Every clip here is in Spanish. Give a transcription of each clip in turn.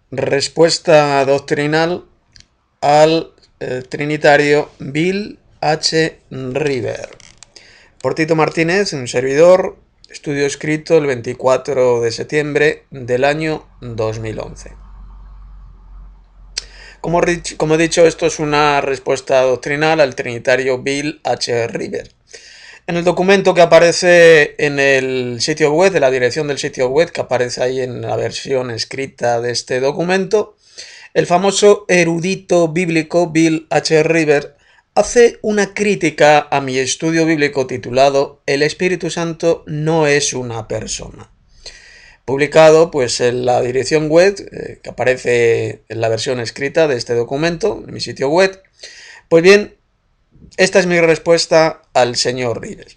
Respuesta doctrinal al trinitario Bill H. River. Por Tito Martínez, un servidor, estudio escrito el 24 de septiembre del año 2011. Como he dicho, esto es una respuesta doctrinal al trinitario Bill H. River. En el documento que aparece en el sitio web, de la dirección del sitio web que aparece ahí en la versión escrita de este documento, el famoso erudito bíblico Bill H. River hace una crítica a mi estudio bíblico titulado El Espíritu Santo no es una persona, publicado pues en la dirección web que aparece en la versión escrita de este documento, en mi sitio web. Pues bien, esta es mi respuesta al señor River.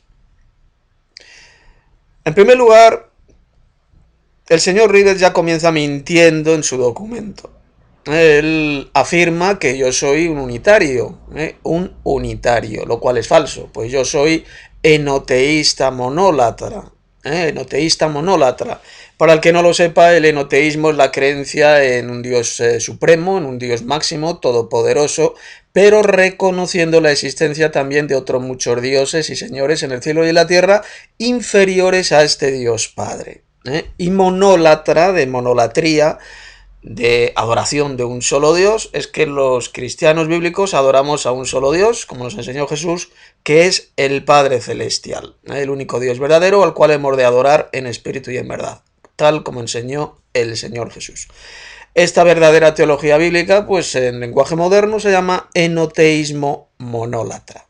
En primer lugar, el señor River ya comienza mintiendo en su documento. Él afirma que yo soy un unitario, lo cual es falso, pues yo soy enoteísta monólatra. Enoteísta monólatra. Para el que no lo sepa, el enoteísmo es la creencia en un Dios supremo, en un Dios máximo, todopoderoso, pero reconociendo la existencia también de otros muchos dioses y señores en el cielo y en la tierra inferiores a este Dios Padre. Y monólatra, de monolatría, de adoración de un solo Dios, es que los cristianos bíblicos adoramos a un solo Dios, como nos enseñó Jesús, que es el Padre Celestial, el único Dios verdadero al cual hemos de adorar en espíritu y en verdad, tal como enseñó el Señor Jesús. Esta verdadera teología bíblica, pues en lenguaje moderno se llama enoteísmo monólatra.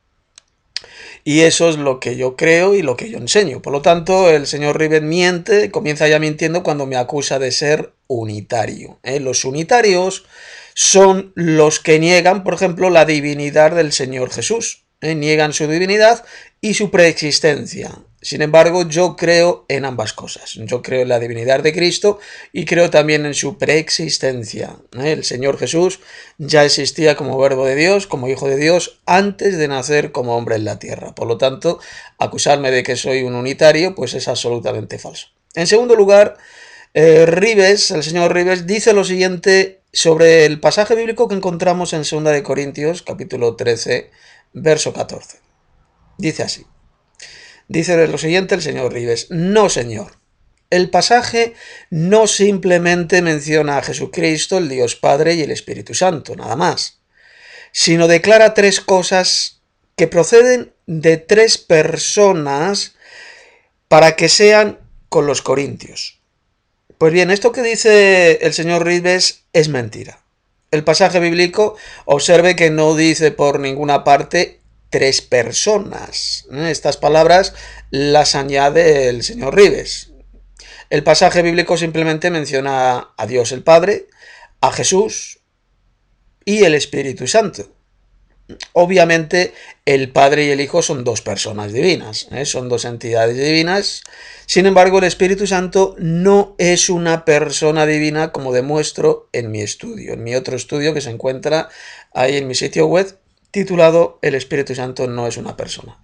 Y eso es lo que yo creo y lo que yo enseño. Por lo tanto, el señor Rivet miente, comienza ya mintiendo cuando me acusa de ser unitario. Los unitarios son los que niegan, por ejemplo, la divinidad del Señor Jesús. Niegan su divinidad y su preexistencia. Sin embargo, yo creo en ambas cosas. Yo creo en la divinidad de Cristo y creo también en su preexistencia. El Señor Jesús ya existía como verbo de Dios, como hijo de Dios, antes de nacer como hombre en la tierra. Por lo tanto, acusarme de que soy un unitario, pues es absolutamente falso. En segundo lugar, Rives, el señor Rives, dice lo siguiente sobre el pasaje bíblico que encontramos en 2 de Corintios, capítulo 13, verso 14. Dice así. Dice lo siguiente el señor Rives. No, señor. El pasaje no simplemente menciona a Jesucristo, el Dios Padre y el Espíritu Santo, nada más, sino declara tres cosas que proceden de tres personas para que sean con los corintios. Pues bien, esto que dice el señor Rives es mentira. El pasaje bíblico, observe que no dice por ninguna parte tres personas. Estas palabras las añade el señor Rives. El pasaje bíblico simplemente menciona a Dios el Padre, a Jesús y el Espíritu Santo. Obviamente el Padre y el Hijo son dos personas divinas, son dos entidades divinas. Sin embargo, el Espíritu Santo no es una persona divina, como demuestro en mi estudio, en mi otro estudio que se encuentra ahí en mi sitio web, titulado El Espíritu Santo no es una persona.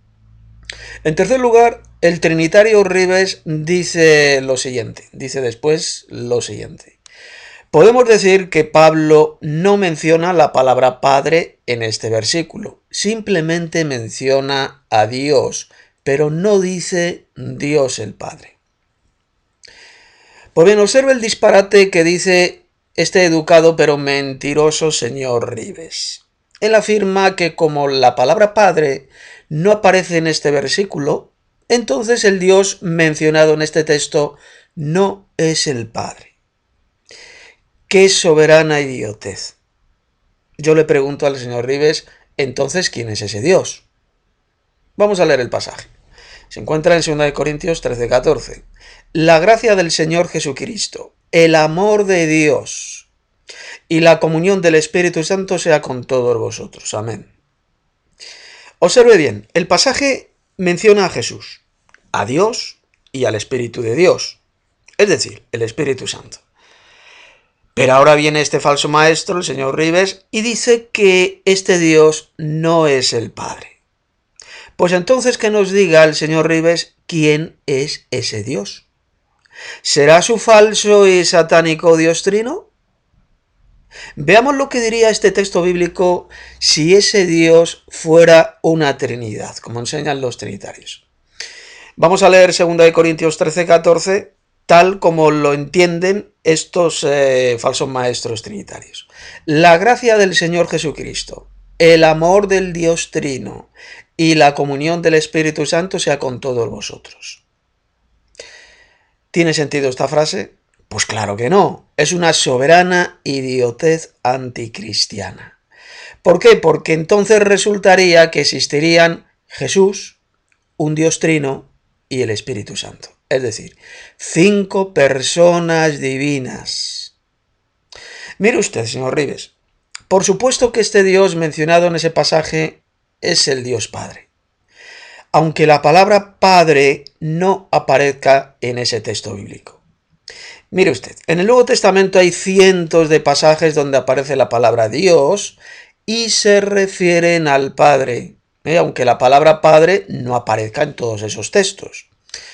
En tercer lugar, el trinitario Rives dice lo siguiente, dice después lo siguiente. Podemos decir que Pablo no menciona la palabra Padre en este versículo, simplemente menciona a Dios, pero no dice Dios el Padre. Pues bien, observe el disparate que dice este educado pero mentiroso señor Rives. Él afirma que como la palabra Padre no aparece en este versículo, entonces el Dios mencionado en este texto no es el Padre. ¡Qué soberana idiotez! Yo le pregunto al señor Rives, entonces, ¿quién es ese Dios? Vamos a leer el pasaje. Se encuentra en 2 Corintios 13:14. La gracia del Señor Jesucristo, el amor de Dios y la comunión del Espíritu Santo sea con todos vosotros. Amén. Observe bien, el pasaje menciona a Jesús, a Dios y al Espíritu de Dios, es decir, el Espíritu Santo. Pero ahora viene este falso maestro, el señor Rives, y dice que este Dios no es el Padre. Pues entonces que nos diga el señor Rives quién es ese Dios. ¿Será su falso y satánico Dios trino? Veamos lo que diría este texto bíblico si ese Dios fuera una trinidad, como enseñan los trinitarios. Vamos a leer 2 Corintios 13-14, tal como lo entienden estos falsos maestros trinitarios. La gracia del Señor Jesucristo, el amor del Dios Trino y la comunión del Espíritu Santo sea con todos vosotros. ¿Tiene sentido esta frase? Pues claro que no. Es una soberana idiotez anticristiana. ¿Por qué? Porque entonces resultaría que existirían Jesús, un Dios Trino y el Espíritu Santo. Es decir, 5 personas divinas. Mire usted, señor Ribes, por supuesto que este Dios mencionado en ese pasaje es el Dios Padre, aunque la palabra Padre no aparezca en ese texto bíblico. Mire usted, en el Nuevo Testamento hay cientos de pasajes donde aparece la palabra Dios y se refieren al Padre, aunque la palabra Padre no aparezca en todos esos textos.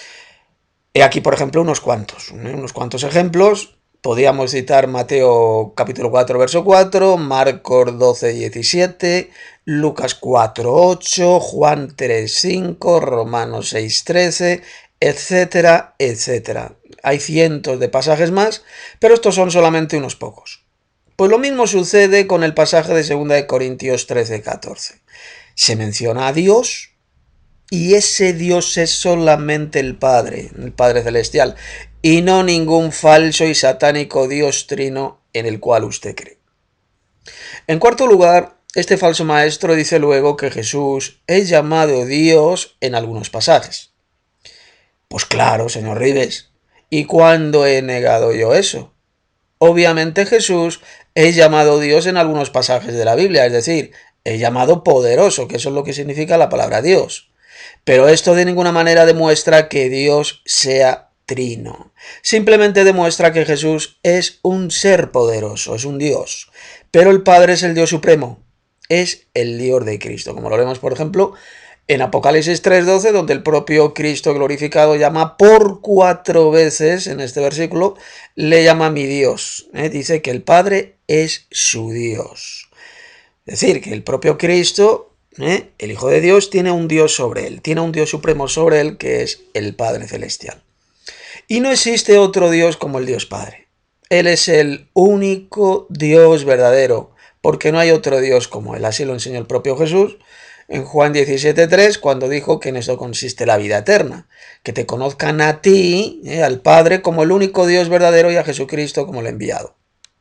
He aquí, por ejemplo, unos cuantos ejemplos. Podríamos citar Mateo capítulo 4, verso 4, Marcos 12, 17, Lucas 4, 8, Juan 3, 5, Romanos 6, 13, etcétera, etcétera. Hay cientos de pasajes más, pero estos son solamente unos pocos. Pues lo mismo sucede con el pasaje de 2 Corintios 13, 14. Se menciona a Dios, y ese Dios es solamente el Padre Celestial, y no ningún falso y satánico Dios trino en el cual usted cree. En cuarto lugar, este falso maestro dice luego que Jesús es llamado Dios en algunos pasajes. Pues claro, señor Ribes, ¿y cuándo he negado yo eso? Obviamente Jesús es llamado Dios en algunos pasajes de la Biblia, es decir, es llamado poderoso, que eso es lo que significa la palabra Dios. Pero esto de ninguna manera demuestra que Dios sea trino. Simplemente demuestra que Jesús es un ser poderoso, es un Dios. Pero el Padre es el Dios supremo, es el Dios de Cristo, como lo vemos, por ejemplo, en Apocalipsis 3:12, donde el propio Cristo glorificado llama por 4 veces, en este versículo, le llama mi Dios. Dice que el Padre es su Dios. Es decir, que el propio Cristo, el Hijo de Dios, tiene un Dios sobre él, tiene un Dios supremo sobre él, que es el Padre Celestial. Y no existe otro Dios como el Dios Padre. Él es el único Dios verdadero, porque no hay otro Dios como él. Así lo enseñó el propio Jesús en Juan 17:3, cuando dijo que en eso consiste la vida eterna, que te conozcan a ti, al Padre, como el único Dios verdadero, y a Jesucristo como el enviado.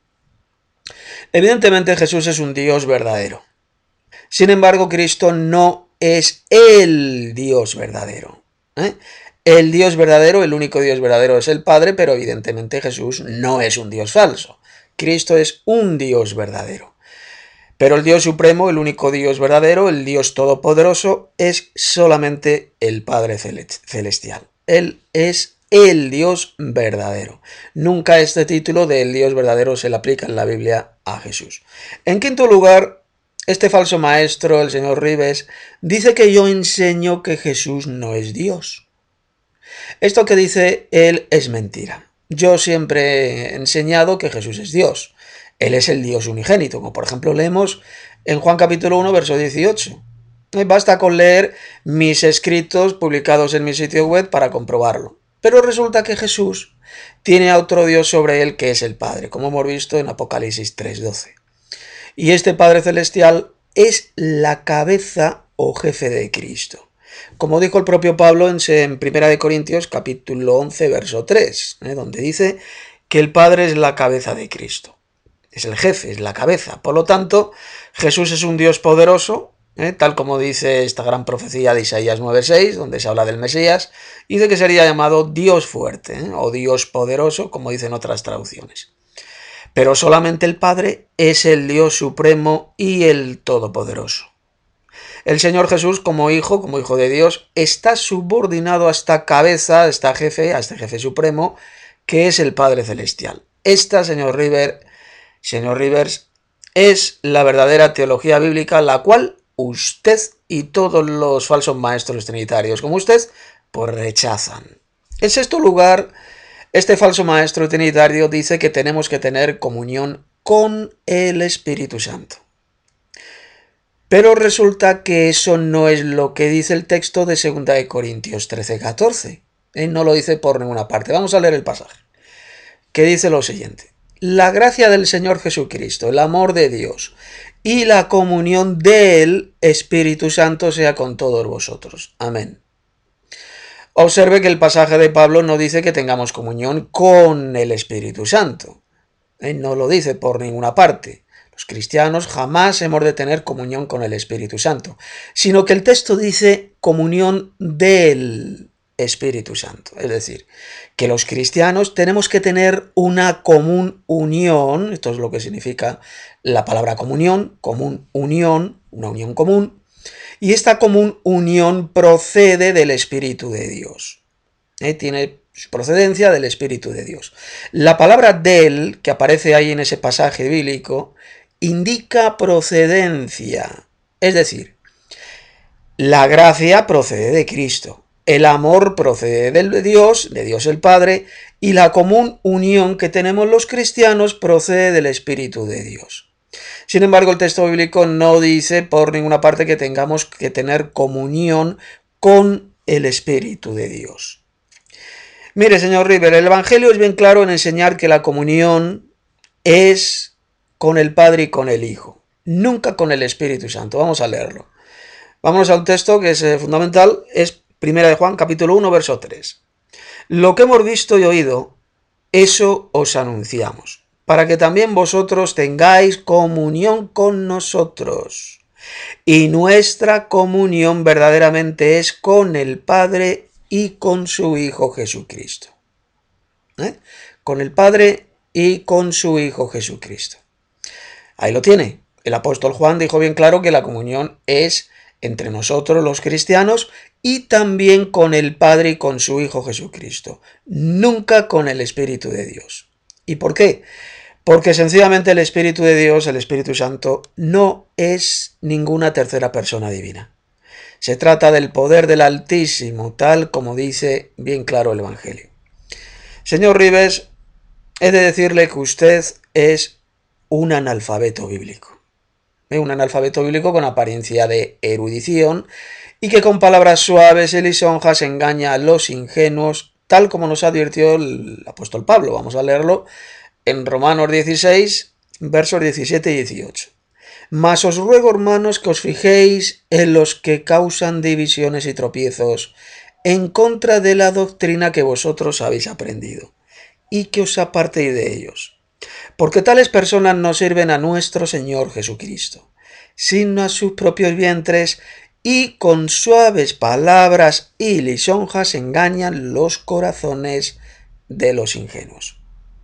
Evidentemente Jesús es un Dios verdadero. Sin embargo, Cristo no es el Dios verdadero. El Dios verdadero, el único Dios verdadero es el Padre, pero evidentemente Jesús no es un Dios falso. Cristo es un Dios verdadero. Pero el Dios supremo, el único Dios verdadero, el Dios todopoderoso, es solamente el Padre Celestial. Él es el Dios verdadero. Nunca este título de el Dios verdadero se le aplica en la Biblia a Jesús. En quinto lugar, este falso maestro, el señor Ribes, dice que yo enseño que Jesús no es Dios. Esto que dice él es mentira. Yo siempre he enseñado que Jesús es Dios. Él es el Dios unigénito, como por ejemplo leemos en Juan capítulo 1, verso 18. Basta con leer mis escritos publicados en mi sitio web para comprobarlo. Pero resulta que Jesús tiene a otro Dios sobre él, que es el Padre, como hemos visto en Apocalipsis 3:12. Y este Padre Celestial es la cabeza o jefe de Cristo. Como dijo el propio Pablo en 1 Corintios capítulo 11, verso 3, donde dice que el Padre es la cabeza de Cristo. Es el jefe, es la cabeza. Por lo tanto, Jesús es un Dios poderoso, tal como dice esta gran profecía de Isaías 9:6, donde se habla del Mesías, y de que sería llamado Dios fuerte, o Dios poderoso, como dicen otras traducciones. Pero solamente el Padre es el Dios supremo y el todopoderoso. El Señor Jesús, como hijo de Dios, está subordinado a esta cabeza, a este jefe supremo, que es el Padre Celestial. Esta, señor Rivers, es la verdadera teología bíblica, la cual usted y todos los falsos maestros trinitarios como usted, pues rechazan. En sexto lugar, Este falso maestro trinitario dice que tenemos que tener comunión con el Espíritu Santo. Pero resulta que eso no es lo que dice el texto de 2 Corintios 13:14. No lo dice por ninguna parte. Vamos a leer el pasaje, que dice lo siguiente: la gracia del Señor Jesucristo, el amor de Dios y la comunión del Espíritu Santo sea con todos vosotros. Amén. Observe que el pasaje de Pablo no dice que tengamos comunión con el Espíritu Santo. No lo dice por ninguna parte. Los cristianos jamás hemos de tener comunión con el Espíritu Santo, sino que el texto dice comunión del Espíritu Santo. Es decir, que los cristianos tenemos que tener una común unión, esto es lo que significa la palabra comunión, común unión, una unión común, y esta común unión procede del Espíritu de Dios. Tiene su procedencia del Espíritu de Dios. La palabra del, que aparece ahí en ese pasaje bíblico, indica procedencia. Es decir, la gracia procede de Cristo, el amor procede de Dios el Padre, y la común unión que tenemos los cristianos procede del Espíritu de Dios. Sin embargo, el texto bíblico no dice por ninguna parte que tengamos que tener comunión con el Espíritu de Dios. Mire, señor River, el Evangelio es bien claro en enseñar que la comunión es con el Padre y con el Hijo, nunca con el Espíritu Santo. Vamos a leerlo. Vámonos a un texto que es fundamental, es 1 Juan capítulo 1, verso 3. Lo que hemos visto y oído, eso os anunciamos, para que también vosotros tengáis comunión con nosotros. Y nuestra comunión verdaderamente es con el Padre y con su Hijo Jesucristo. Con el Padre y con su Hijo Jesucristo. Ahí lo tiene. El apóstol Juan dijo bien claro que la comunión es entre nosotros los cristianos y también con el Padre y con su Hijo Jesucristo, nunca con el Espíritu de Dios. ¿Y por qué? Porque sencillamente el Espíritu de Dios, el Espíritu Santo, no es ninguna tercera persona divina. Se trata del poder del Altísimo, tal como dice bien claro el Evangelio. Señor Ribes, he de decirle que usted es un analfabeto bíblico. Un analfabeto bíblico con apariencia de erudición y que con palabras suaves y lisonjas engaña a los ingenuos, tal como nos advirtió el apóstol Pablo. Vamos a leerlo en Romanos 16, versos 17 y 18. Mas os ruego, hermanos, que os fijéis en los que causan divisiones y tropiezos en contra de la doctrina que vosotros habéis aprendido, y que os apartéis de ellos. Porque tales personas no sirven a nuestro Señor Jesucristo, sino a sus propios vientres, y con suaves palabras y lisonjas engañan los corazones de los ingenuos.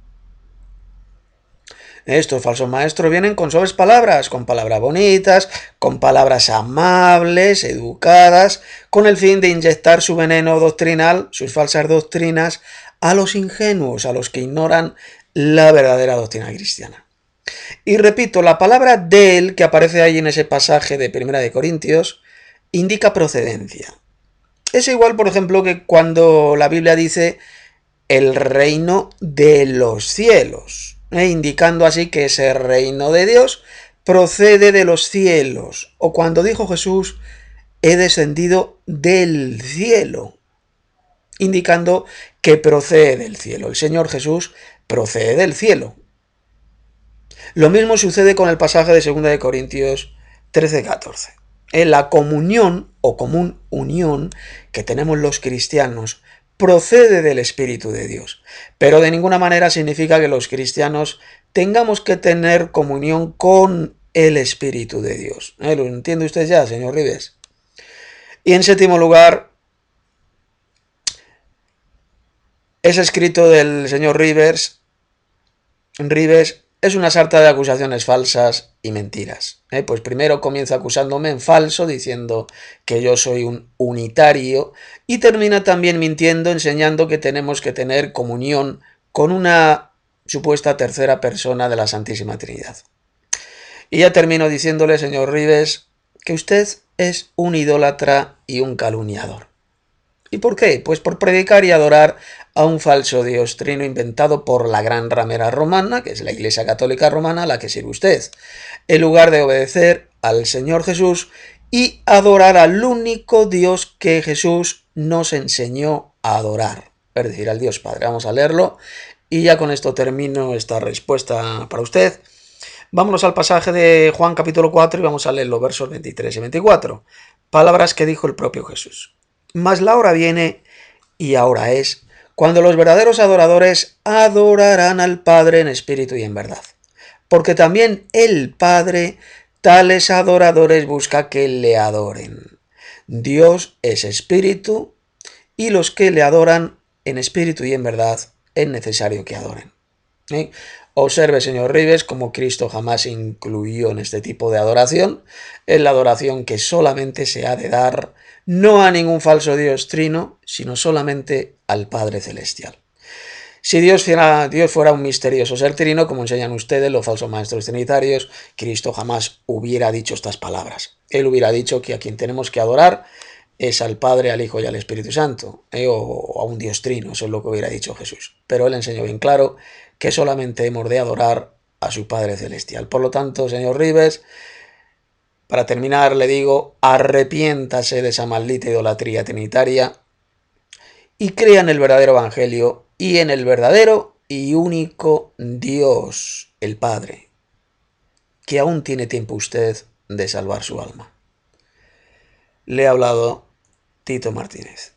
Estos falsos maestros vienen con suaves palabras, con palabras bonitas, con palabras amables, educadas, con el fin de inyectar su veneno doctrinal, sus falsas doctrinas, a los ingenuos, a los que ignoran la verdadera doctrina cristiana. Y repito, la palabra del que aparece ahí en ese pasaje de 1 Corintios indica procedencia. Es igual, por ejemplo, que cuando la Biblia dice el reino de los cielos, indicando así que ese reino de Dios procede de los cielos. O cuando dijo Jesús, he descendido del cielo, indicando que procede del cielo. El Señor Jesús procede del cielo. Lo mismo sucede con el pasaje de 2 Corintios 13:14. La comunión o común unión que tenemos los cristianos procede del Espíritu de Dios, pero de ninguna manera significa que los cristianos tengamos que tener comunión con el Espíritu de Dios. ¿Lo entiende usted ya, señor Ribes? Y en séptimo lugar, ese escrito del señor Ribes es una sarta de acusaciones falsas y mentiras. Pues primero comienza acusándome en falso, diciendo que yo soy un unitario, y termina también mintiendo, enseñando que tenemos que tener comunión con una supuesta tercera persona de la Santísima Trinidad. Y ya termino diciéndole, señor Ribes, que usted es un idólatra y un calumniador. ¿Y por qué? Pues por predicar y adorar a un falso Dios trino inventado por la gran ramera romana, que es la Iglesia Católica Romana a la que sirve usted, en lugar de obedecer al Señor Jesús y adorar al único Dios que Jesús nos enseñó a adorar, es decir, al Dios Padre. Vamos a leerlo y ya con esto termino esta respuesta para usted. Vámonos al pasaje de Juan capítulo 4 y vamos a leer los versos 23 y 24. Palabras que dijo el propio Jesús. Mas la hora viene, y ahora es, cuando los verdaderos adoradores adorarán al Padre en espíritu y en verdad. Porque también el Padre tales adoradores busca que le adoren. Dios es espíritu, y los que le adoran en espíritu y en verdad es necesario que adoren. Observe, señor Ribes, cómo Cristo jamás incluyó en este tipo de adoración, en la adoración que solamente se ha de dar no a ningún falso Dios trino, sino solamente al Padre Celestial. Si Dios fuera un misterioso ser trino, como enseñan ustedes los falsos maestros trinitarios, Cristo jamás hubiera dicho estas palabras. Él hubiera dicho que a quien tenemos que adorar es al Padre, al Hijo y al Espíritu Santo, o a un Dios trino, eso es lo que hubiera dicho Jesús. Pero él enseñó bien claro que solamente hemos de adorar a su Padre Celestial. Por lo tanto, señor Ribes, para terminar le digo, arrepiéntase de esa maldita idolatría trinitaria y crea en el verdadero Evangelio y en el verdadero y único Dios, el Padre, que aún tiene tiempo usted de salvar su alma. Le ha hablado Tito Martínez.